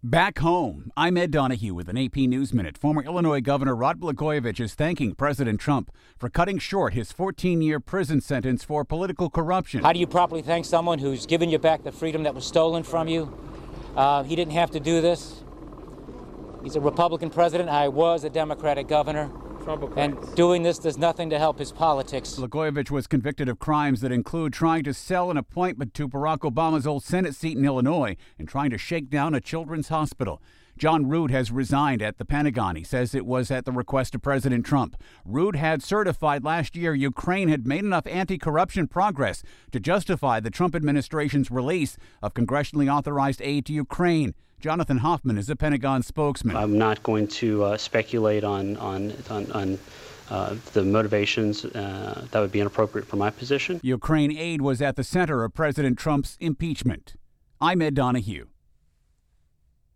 Back home, I'm Ed Donahue with an AP News Minute. Former Illinois Governor Rod Blagojevich is thanking President Trump for cutting short his 14-year prison sentence for political corruption. How do you properly thank someone who's given you back the freedom that was stolen from you? He didn't have to do this. He's a Republican president. I was a Democratic governor. And doing this does nothing to help his politics. Blagojevich was convicted of crimes that include trying to sell an appointment to Barack Obama's old Senate seat in Illinois and trying to shake down a children's hospital. John Rood has resigned at the Pentagon. He says it was at the request of President Trump. Rood had certified last year Ukraine had made enough anti-corruption progress to justify the Trump administration's release of congressionally authorized aid to Ukraine. Jonathan Hoffman is a Pentagon spokesman. I'm not going to speculate on the motivations that would be inappropriate for my position. Ukraine aid was at the center of President Trump's impeachment. I'm Ed Donahue.